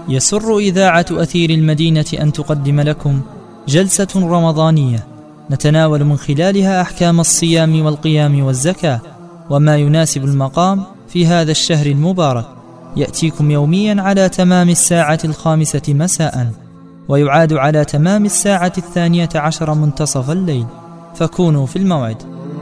يسر إذاعة أثير المدينة أن تقدم لكم جلسة رمضانية نتناول من خلالها أحكام الصيام والقيام والزكاة وما يناسب المقام في هذا الشهر المبارك. يأتيكم يوميا على تمام 5:00 مساء، ويعاد على تمام 12:00 منتصف الليل، فكونوا في الموعد.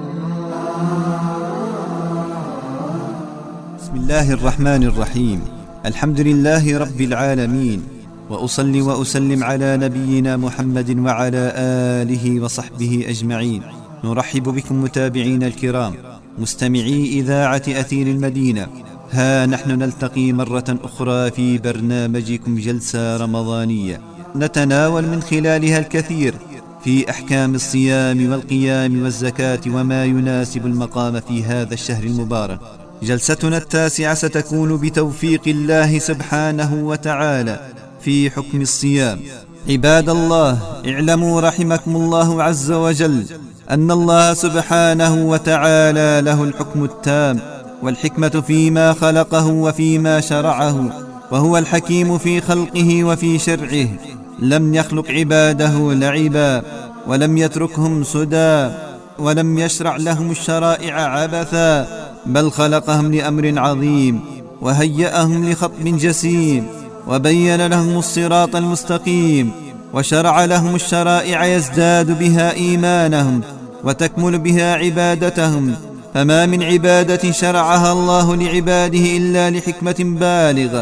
بسم الله الرحمن الرحيم. الحمد لله رب العالمين، وأصلي وأسلم على نبينا محمد وعلى آله وصحبه أجمعين. نرحب بكم متابعين الكرام مستمعي إذاعة أثير المدينة. ها نحن نلتقي مرة أخرى في برنامجكم جلسة رمضانية نتناول من خلالها الكثير في أحكام الصيام والقيام والزكاة وما يناسب المقام في هذا الشهر المبارك. جلستنا 9 ستكون بتوفيق الله سبحانه وتعالى في حكم الصيام. عباد الله، اعلموا رحمكم الله عز وجل أن الله سبحانه وتعالى له الحكم التام والحكمة فيما خلقه وفيما شرعه، وهو الحكيم في خلقه وفي شرعه. لم يخلق عباده لعبا، ولم يتركهم سدى، ولم يشرع لهم الشرائع عبثا، بل خلقهم لأمر عظيم وهيأهم لخطب جسيم، وبين لهم الصراط المستقيم، وشرع لهم الشرائع يزداد بها إيمانهم وتكمل بها عبادتهم. فما من عبادة شرعها الله لعباده إلا لحكمة بالغة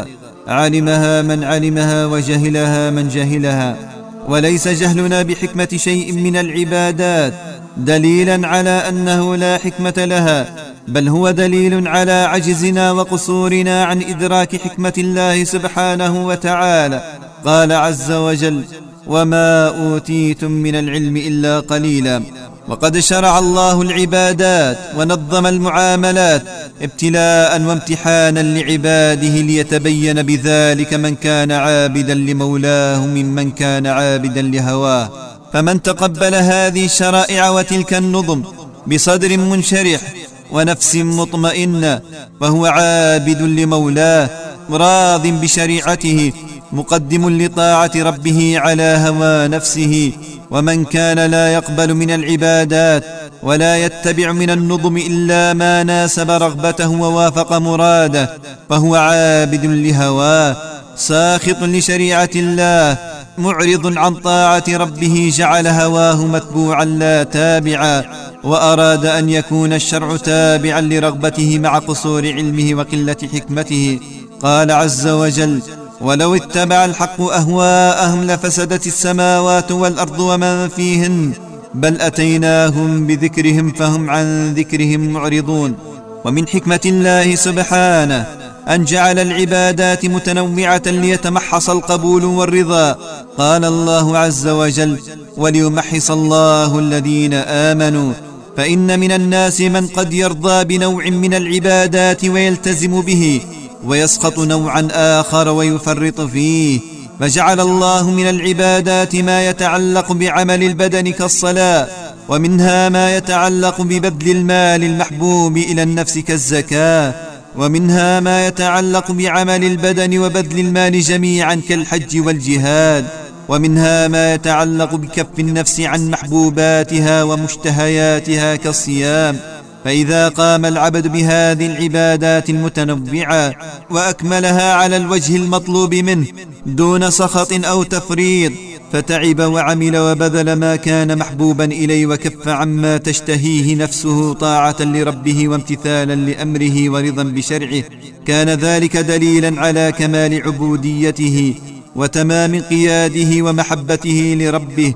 علمها من علمها وجهلها من جهلها. وليس جهلنا بحكمة شيء من العبادات دليلا على أنه لا حكمة لها، بل هو دليل على عجزنا وقصورنا عن إدراك حكمة الله سبحانه وتعالى. قال عز وجل: وما أوتيتم من العلم إلا قليلا. وقد شرع الله العبادات ونظم المعاملات ابتلاء وامتحانا لعباده ليتبين بذلك من كان عابدا لمولاه ممن كان عابدا لهواه. فمن تقبل هذه الشرائع وتلك النظم بصدر منشرح ونفس مطمئنة وهو عابد لمولاه راض بشريعته مقدم لطاعة ربه على هوى نفسه. ومن كان لا يقبل من العبادات ولا يتبع من النظم إلا ما ناسب رغبته ووافق مراده فهو عابد لهواه ساخط لشريعة الله معرض عن طاعة ربه، جعل هواه متبوعا لا تابعا، وأراد أن يكون الشرع تابعا لرغبته مع قصور علمه وقلة حكمته. قال عز وجل: ولو اتبع الحق أهواءهم لفسدت السماوات والأرض ومن فيهن بل أتيناهم بذكرهم فهم عن ذكرهم معرضون. ومن حكمة الله سبحانه أن جعل العبادات متنوعة ليتمحص القبول والرضا. قال الله عز وجل: وليمحص الله الذين آمنوا، فإن من الناس من قد يرضى بنوع من العبادات ويلتزم به، ويسقط نوعا آخر ويفرط فيه. فجعل الله من العبادات ما يتعلق بعمل البدن كالصلاة، ومنها ما يتعلق ببذل المال المحبوب إلى النفس كالزكاة، ومنها ما يتعلق بعمل البدن وبذل المال جميعا كالحج والجهاد، ومنها ما يتعلق بكف النفس عن محبوباتها ومشتهياتها كالصيام. فإذا قام العبد بهذه العبادات المتنوعة وأكملها على الوجه المطلوب منه دون سخط أو تفريط، فتعب وعمل وبذل ما كان محبوبا إليه وكف عما تشتهيه نفسه طاعة لربه وامتثالا لأمره ورضا بشرعه، كان ذلك دليلا على كمال عبوديته وتمام قياده ومحبته لربه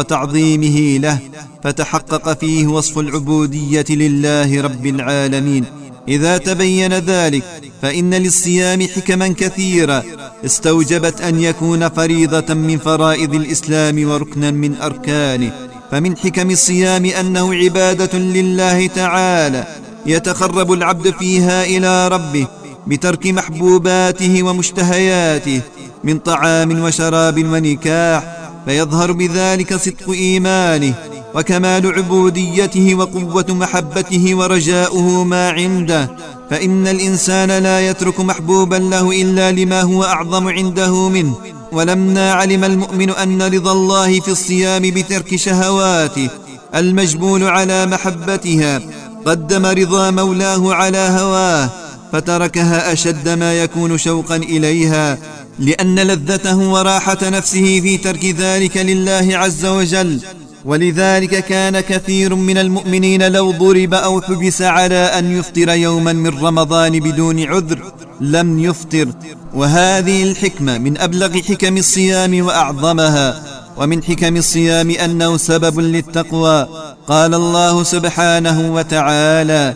وتعظيمه له، فتحقق فيه وصف العبودية لله رب العالمين. إذا تبين ذلك فإن للصيام حكما كثيرة استوجبت أن يكون فريضة من فرائض الإسلام وركنا من أركانه. فمن حكم الصيام أنه عبادة لله تعالى يتقرب العبد فيها إلى ربه بترك محبوباته ومشتهياته من طعام وشراب ونكاح، فيظهر بذلك صدق إيمانه وكمال عبوديته وقوة محبته ورجاؤه ما عنده. فإن الإنسان لا يترك محبوبا له إلا لما هو أعظم عنده منه. ولما علم المؤمن أن رضا الله في الصيام بترك شهواته المجبول على محبتها قدم رضا مولاه على هواه، فتركها أشد ما يكون شوقا إليها، لأن لذته وراحة نفسه في ترك ذلك لله عز وجل. ولذلك كان كثير من المؤمنين لو ضرب أو حبس على أن يفطر يوما من رمضان بدون عذر لم يفطر. وهذه الحكمة من أبلغ حكم الصيام وأعظمها. ومن حكم الصيام أنه سبب للتقوى. قال الله سبحانه وتعالى: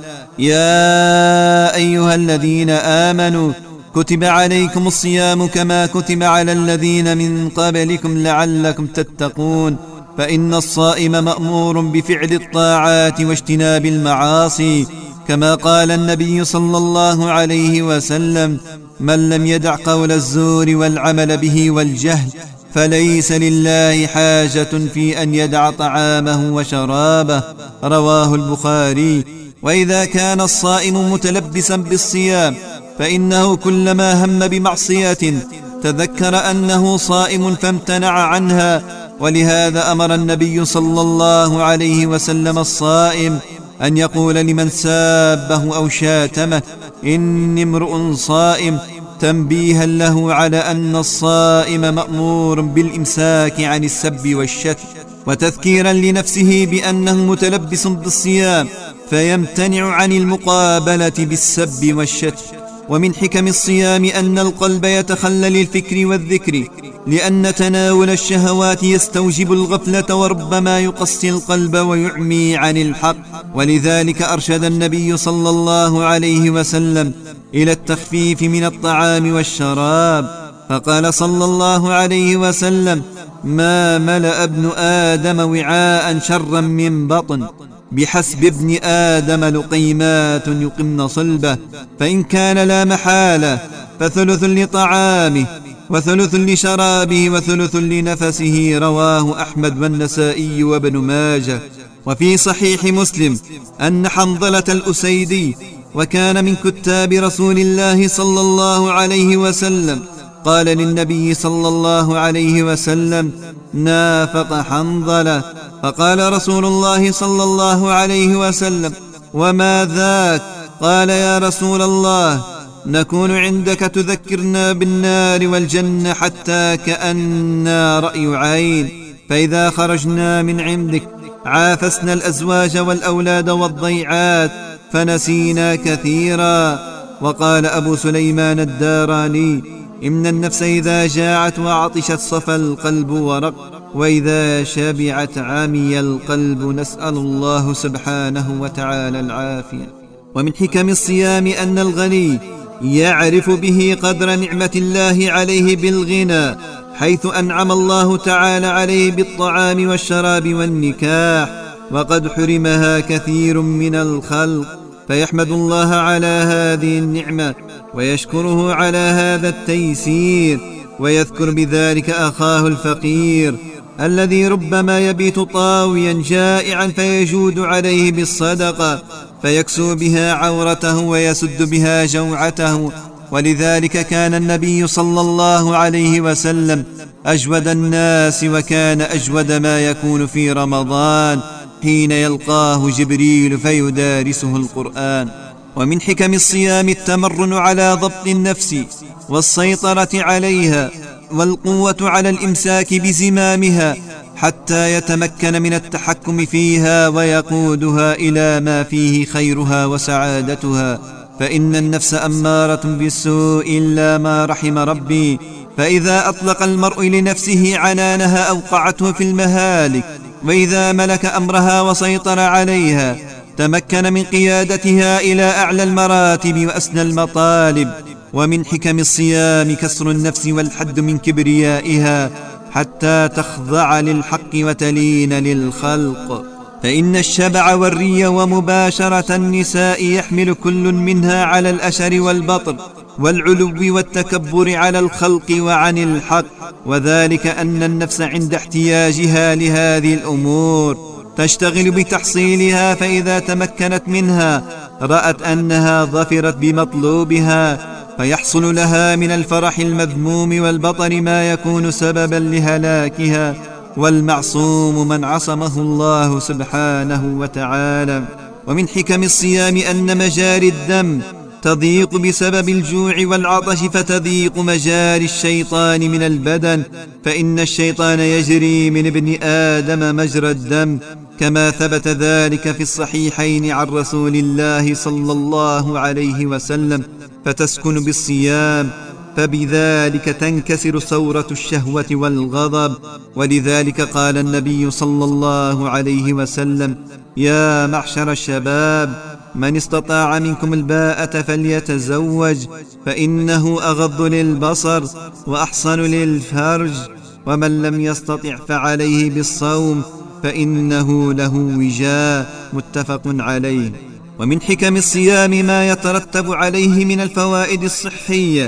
يا أيها الذين آمنوا كتب عليكم الصيام كما كتب على الذين من قبلكم لعلكم تتقون. فإن الصائم مأمور بفعل الطاعات واجتناب المعاصي، كما قال النبي صلى الله عليه وسلم: من لم يدع قول الزور والعمل به والجهل فليس لله حاجة في أن يدع طعامه وشرابه. رواه البخاري. وإذا كان الصائم متلبسا بالصيام فإنه كلما هم بمعصية تذكر أنه صائم فامتنع عنها. ولهذا أمر النبي صلى الله عليه وسلم الصائم أن يقول لمن سابه أو شاتمه: إني امرؤ صائم، تنبيها له على أن الصائم مأمور بالإمساك عن السب والشتم، وتذكيرا لنفسه بأنه متلبس بالصيام فيمتنع عن المقابلة بالسب والشتم. ومن حكم الصيام أن القلب يتخلى للفكر والذكر، لأن تناول الشهوات يستوجب الغفلة وربما يقسي القلب ويعمي عن الحق. ولذلك أرشد النبي صلى الله عليه وسلم إلى التخفيف من الطعام والشراب، فقال صلى الله عليه وسلم: ما ملأ ابن آدم وعاء شرا من بطن، بحسب ابن آدم لقيمات يقمن صلبه، فإن كان لا محالة فثلث لطعامه وثلث لشرابه وثلث لنفسه. رواه أحمد والنسائي وابن ماجه. وفي صحيح مسلم أن حنظلة الأسيدي، وكان من كتاب رسول الله صلى الله عليه وسلم، قال للنبي صلى الله عليه وسلم: نافق حنظلة. فقال رسول الله صلى الله عليه وسلم: وما ذاك؟ قال: يا رسول الله، نكون عندك تذكرنا بالنار والجنة حتى كأننا رأي عين، فإذا خرجنا من عندك عافسنا الأزواج والأولاد والضيعات فنسينا كثيرا. وقال أبو سليمان الداراني: إن النفس إذا جاعت وعطشت صفى القلب ورق، وإذا شبعت عمي القلب. نسأل الله سبحانه وتعالى العافية. ومن حكم الصيام أن الغني يعرف به قدر نعمة الله عليه بالغنى، حيث أنعم الله تعالى عليه بالطعام والشراب والنكاح، وقد حرمها كثير من الخلق، فيحمد الله على هذه النعمة ويشكره على هذا التيسير، ويذكر بذلك أخاه الفقير الذي ربما يبيت طاويا جائعا فيجود عليه بالصدقة، فيكسو بها عورته ويسد بها جوعته. ولذلك كان النبي صلى الله عليه وسلم أجود الناس، وكان أجود ما يكون في رمضان حين يلقاه جبريل فيدارسه القرآن. ومن حكم الصيام التمرن على ضبط النفس والسيطرة عليها، والقوة على الإمساك بزمامها حتى يتمكن من التحكم فيها ويقودها إلى ما فيه خيرها وسعادتها. فإن النفس أمارة بالسوء إلا ما رحم ربي، فإذا أطلق المرء لنفسه عنانها أوقعته في المهالك، وإذا ملك أمرها وسيطر عليها تمكن من قيادتها إلى أعلى المراتب وأسنى المطالب. ومن حكم الصيام كسر النفس والحد من كبريائها حتى تخضع للحق وتلين للخلق. فإن الشبع والري ومباشرة النساء يحمل كل منها على الأشر والبطر والعلو والتكبر على الخلق وعن الحق، وذلك أن النفس عند احتياجها لهذه الأمور تشتغل بتحصيلها، فإذا تمكنت منها رأت أنها ظفرت بمطلوبها، فيحصل لها من الفرح المذموم والبطر ما يكون سببا لهلاكها، والمعصوم من عصمه الله سبحانه وتعالى. ومن حكم الصيام أن مجاري الدم تضيق بسبب الجوع والعطش، فتضيق مجاري الشيطان من البدن، فإن الشيطان يجري من ابن آدم مجرى الدم، كما ثبت ذلك في الصحيحين عن رسول الله صلى الله عليه وسلم، فتسكن بالصيام، فبذلك تنكسر ثورة الشهوة والغضب. ولذلك قال النبي صلى الله عليه وسلم: يا معشر الشباب، من استطاع منكم الباءة فليتزوج، فإنه أغض للبصر وأحصن للفرج، ومن لم يستطع فعليه بالصوم فإنه له وجاء. متفق عليه. ومن حكم الصيام ما يترتب عليه من الفوائد الصحية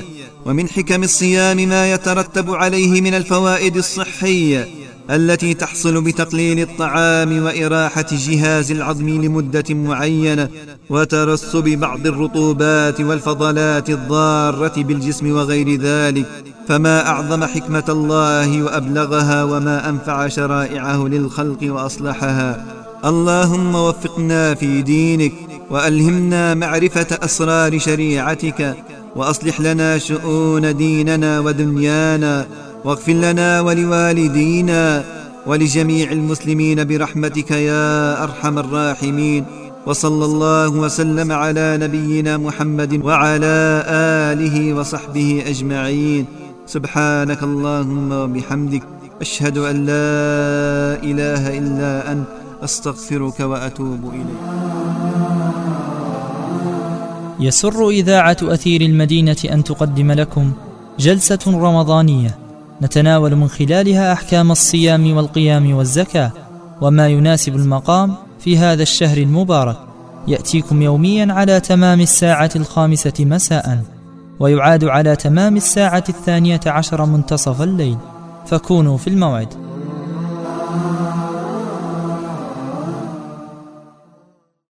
التي تحصل بتقليل الطعام وإراحة جهاز العظم لمدة معينة، وترسب بعض الرطوبات والفضلات الضارة بالجسم وغير ذلك. فما أعظم حكمة الله وأبلغها، وما أنفع شرائعه للخلق وأصلحها. اللهم وفقنا في دينك، وألهمنا معرفة أسرار شريعتك، وأصلح لنا شؤون ديننا ودنيانا، واغفر لنا ولوالدينا ولجميع المسلمين برحمتك يا أرحم الراحمين. وصلى الله وسلم على نبينا محمد وعلى آله وصحبه أجمعين. سبحانك اللهم وبحمدك، أشهد أن لا إله إلا أنت، أستغفرك وأتوب إليك. يسر إذاعة أثير المدينة أن تقدم لكم جلسة رمضانية نتناول من خلالها أحكام الصيام والقيام والزكاة وما يناسب المقام في هذا الشهر المبارك. يأتيكم يوميا على تمام 5:00 مساء، ويعاد على تمام 12:00 منتصف الليل، فكونوا في الموعد.